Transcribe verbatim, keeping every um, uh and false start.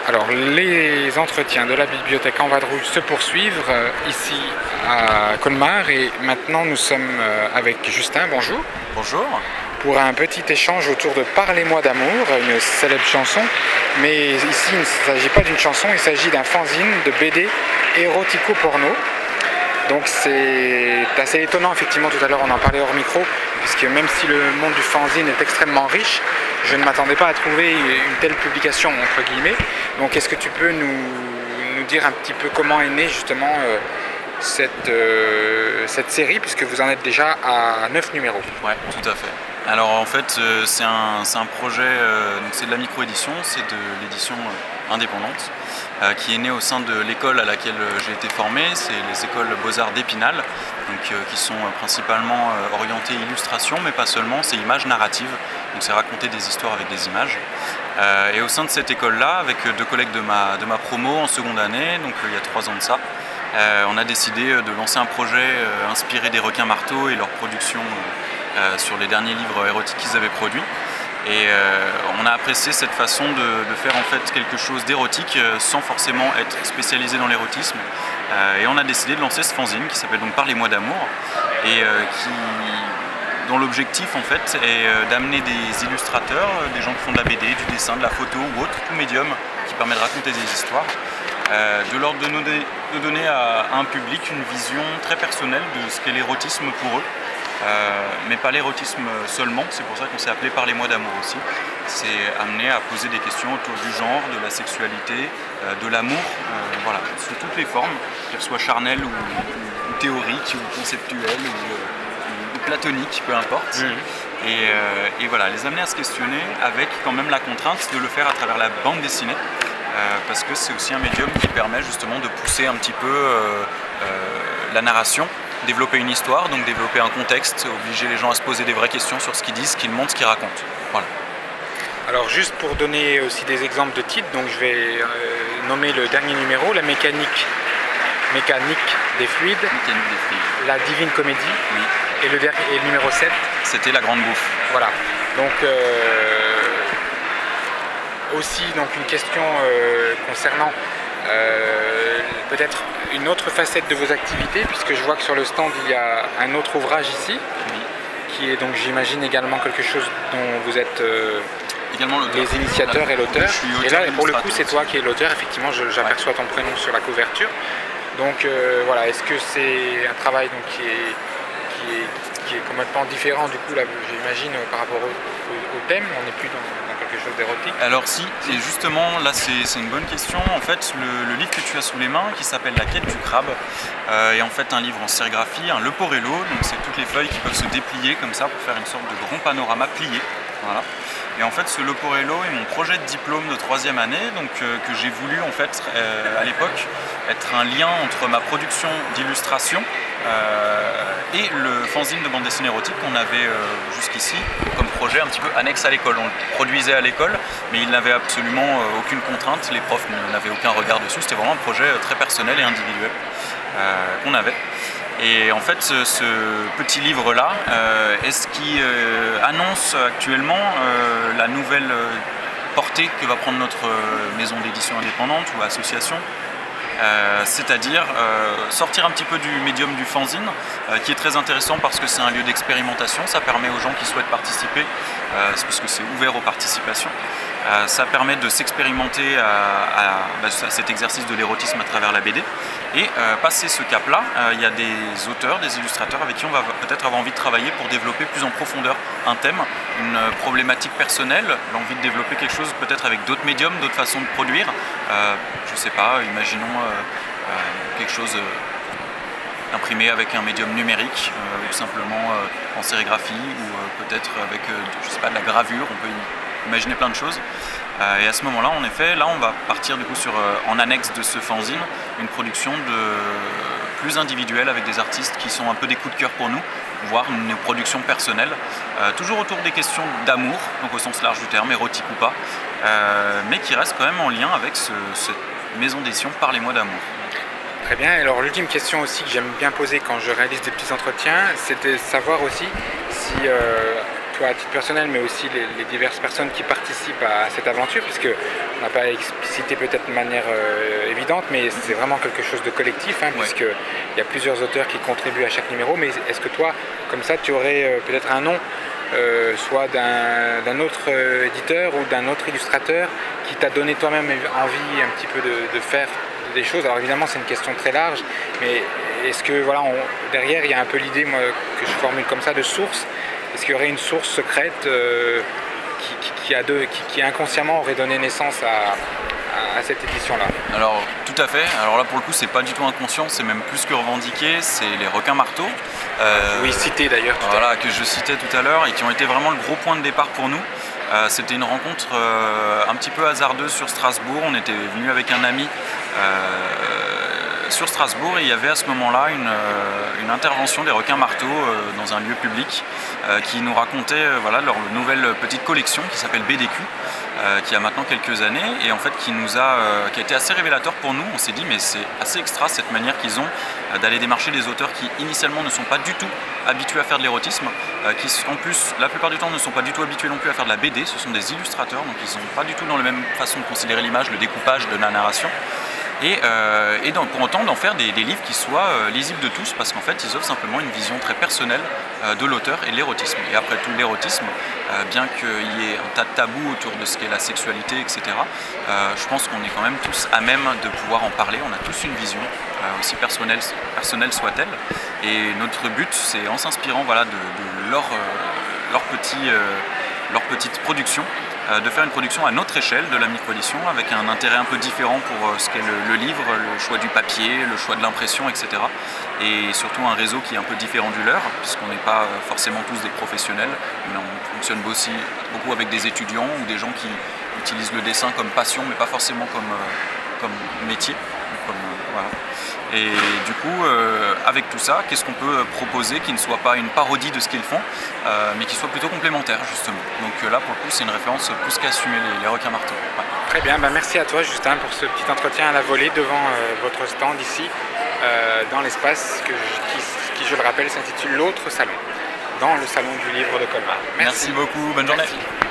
Alors, les entretiens de la bibliothèque en Vadrouille se poursuivent euh, ici à Colmar et maintenant nous sommes euh, avec Justin, bonjour. Bonjour. Pour un petit échange autour de Parlez-moi d'amour, une célèbre chanson. Mais ici, il ne s'agit pas d'une chanson, il s'agit d'un fanzine de B D érotico-porno. Donc c'est assez étonnant, effectivement, tout à l'heure on en parlait hors micro, puisque même si le monde du fanzine est extrêmement riche, je ne m'attendais pas à trouver une telle publication, entre guillemets. Donc est-ce que tu peux nous, nous dire un petit peu comment est née justement euh, cette, euh, cette série, puisque vous en êtes déjà à neuf numéros? Ouais, tout à fait. Alors en fait, euh, c'est un, c'est un projet, euh, donc c'est de la micro-édition, c'est de l'édition euh, indépendante, euh, qui est née au sein de l'école à laquelle euh, j'ai été formé, c'est les écoles Beaux-Arts d'Épinal, donc, euh, qui sont euh, principalement euh, orientées illustration, mais pas seulement, c'est images narratives, donc c'est raconter des histoires avec des images. Euh, et au sein de cette école-là, avec deux collègues de ma, de ma promo en seconde année, donc euh, il y a trois ans de ça, euh, on a décidé de lancer un projet euh, inspiré des requins marteaux et leur production euh, Euh, sur les derniers livres érotiques qu'ils avaient produits. Et euh, on a apprécié cette façon de, de faire en fait quelque chose d'érotique euh, sans forcément être spécialisé dans l'érotisme. Euh, et on a décidé de lancer ce fanzine qui s'appelle donc Parlez-moi d'amour et euh, qui, dont l'objectif en fait est euh, d'amener des illustrateurs, euh, des gens qui font de la B D, du dessin, de la photo ou autre, tout médium qui permet de raconter des histoires, euh, de leur donner, de donner à, à un public une vision très personnelle de ce qu'est l'érotisme pour eux. Euh, mais pas l'érotisme seulement, c'est pour ça qu'on s'est appelé Parlez-moi d'amour aussi. C'est amené à poser des questions autour du genre, de la sexualité, euh, de l'amour, euh, voilà, sous toutes les formes, qu'elles soient charnelles ou, ou, ou théoriques, ou conceptuelles, ou, ou, ou platoniques, peu importe. Mmh. Et, euh, et voilà, les amener à se questionner avec quand même la contrainte de le faire à travers la bande dessinée, euh, parce que c'est aussi un médium qui permet justement de pousser un petit peu euh, euh, la narration, développer une histoire, donc développer un contexte, obliger les gens à se poser des vraies questions sur ce qu'ils disent, ce qu'ils montrent, ce qu'ils racontent. Voilà. Alors juste pour donner aussi des exemples de titres, donc je vais euh, nommer le dernier numéro, la mécanique, mécanique des fluides, mécanique des fluides. La divine comédie, oui. et, le dernier, et le numéro sept. C'était la grande bouffe. Voilà, donc euh, aussi donc, une question euh, concernant euh, peut-être une autre facette de vos activités, puisque je vois que sur le stand il y a un autre ouvrage ici, oui. qui est donc j'imagine également quelque chose dont vous êtes euh, également les initiateurs et l'auteur. Et là pour le coup c'est toi qui es l'auteur, effectivement je, j'aperçois ouais. ton prénom sur la couverture. Donc euh, voilà, est-ce que c'est un travail donc, qui, est, qui, est, qui est complètement différent du coup là j'imagine par rapport au, au, au thème, on n'est plus dans quelque chose d'érotique? Alors si, et justement là c'est, c'est une bonne question. En fait le, le livre que tu as sous les mains qui s'appelle La quête du crabe euh, est en fait un livre en sérigraphie, un Leporello, donc c'est toutes les feuilles qui peuvent se déplier comme ça pour faire une sorte de grand panorama plié. Voilà. Et en fait ce Leporello est mon projet de diplôme de troisième année, donc euh, que j'ai voulu en fait euh, à l'époque être un lien entre ma production d'illustration euh, et le fanzine de bande dessinée érotique qu'on avait euh, jusqu'ici comme projet un petit peu annexe à l'école. On le produisait à l'école, mais il n'avait absolument euh, aucune contrainte, les profs n'avaient aucun regard dessus, c'était vraiment un projet très personnel et individuel euh, qu'on avait. Et en fait, ce, ce petit livre-là euh, est ce qui euh, annonce actuellement euh, la nouvelle euh, portée que va prendre notre euh, maison d'édition indépendante ou association. Euh, c'est-à-dire euh, sortir un petit peu du médium du fanzine, euh, qui est très intéressant parce que c'est un lieu d'expérimentation, ça permet aux gens qui souhaitent participer, euh, parce que c'est ouvert aux participations, euh, ça permet de s'expérimenter à, à, bah, à cet exercice de l'érotisme à travers la B D, et euh, passer ce cap-là, euh, il y a des auteurs, des illustrateurs avec qui on va peut-être avoir envie de travailler pour développer plus en profondeur un thème, une problématique personnelle, l'envie de développer quelque chose peut-être avec d'autres médiums, d'autres façons de produire, euh, je sais pas, imaginons Euh, euh, quelque chose euh, imprimé avec un médium numérique euh, ou simplement euh, en sérigraphie ou euh, peut-être avec euh, je sais pas, de la gravure, on peut imaginer plein de choses. Euh, et à ce moment-là, en effet, là on va partir du coup sur, euh, en annexe de ce fanzine, une production de, plus individuelle avec des artistes qui sont un peu des coups de cœur pour nous, voire une production personnelle, euh, toujours autour des questions d'amour, donc au sens large du terme, érotique ou pas, euh, mais qui reste quand même en lien avec ce, cette maison d'édition Parlez-moi d'amour. Très bien, alors l'ultime question aussi que j'aime bien poser quand je réalise des petits entretiens, c'est de savoir aussi si euh, toi à titre personnel, mais aussi les, les diverses personnes qui participent à cette aventure, puisque on n'a pas explicité peut-être de manière euh, évidente, mais c'est vraiment quelque chose de collectif, hein, ouais. puisqu'il y a plusieurs auteurs qui contribuent à chaque numéro. Mais est-ce que toi, comme ça, tu aurais euh, peut-être un nom, euh, soit d'un, d'un autre euh, éditeur ou d'un autre illustrateur qui t'a donné toi-même envie un petit peu de, de faire des choses? Alors évidemment, c'est une question très large, mais est-ce que voilà, on, derrière, il y a un peu l'idée, moi, que je formule comme ça, de source. Est-ce qu'il y aurait une source secrète euh, qui, qui, qui, a deux, qui, qui inconsciemment aurait donné naissance à, à, à cette édition-là? Alors tout à fait. Alors là pour le coup c'est pas du tout inconscient, c'est même plus que revendiqué. C'est les requins marteaux. Euh, oui, cités d'ailleurs. Voilà, que je citais tout à l'heure et qui ont été vraiment le gros point de départ pour nous. Euh, c'était une rencontre euh, un petit peu hasardeuse sur Strasbourg. On était venu avec un ami euh, sur Strasbourg et il y avait à ce moment-là une, euh, une intervention des requins marteaux euh, dans un lieu public euh, qui nous racontait euh, voilà, leur nouvelle petite collection qui s'appelle B D Q, euh, qui a maintenant quelques années et en fait qui nous a, euh, qui a été assez révélateur pour nous. On s'est dit mais c'est assez extra cette manière qu'ils ont euh, d'aller démarcher des auteurs qui initialement ne sont pas du tout habitués à faire de l'érotisme, euh, qui en plus la plupart du temps ne sont pas du tout habitués non plus à faire de la B D, ce sont des illustrateurs donc ils sont pas du tout dans la même façon de considérer l'image, le découpage de la narration. Et, euh, et donc, pour autant d'en faire des, des livres qui soient euh, lisibles de tous parce qu'en fait ils offrent simplement une vision très personnelle euh, de l'auteur et de l'érotisme. Et après tout l'érotisme, euh, bien qu'il y ait un tas de tabous autour de ce qu'est la sexualité, et cetera, euh, je pense qu'on est quand même tous à même de pouvoir en parler, on a tous une vision, euh, aussi personnelle, personnelle soit-elle. Et notre but c'est en s'inspirant voilà, de, de leur, euh, leur, petit, euh, leur petite production, de faire une production à notre échelle de la micro-édition avec un intérêt un peu différent pour ce qu'est le, le livre, le choix du papier, le choix de l'impression, et cetera. Et surtout un réseau qui est un peu différent du leur, puisqu'on n'est pas forcément tous des professionnels, mais on fonctionne aussi beaucoup avec des étudiants ou des gens qui utilisent le dessin comme passion, mais pas forcément comme, comme métier. Comme, voilà. Et du coup, euh, avec tout ça, qu'est-ce qu'on peut proposer qui ne soit pas une parodie de ce qu'ils font, euh, mais qui soit plutôt complémentaire justement. Donc euh, là, pour le coup, c'est une référence plus qu'assumée, les, les requins marteaux. Ouais. Très bien, ben merci à toi Justin pour ce petit entretien à la volée devant euh, votre stand ici, euh, dans l'espace que je, qui, qui, je le rappelle, s'intitule L'autre salon, dans le salon du livre de Colmar. Merci, merci beaucoup, bonne journée. Merci.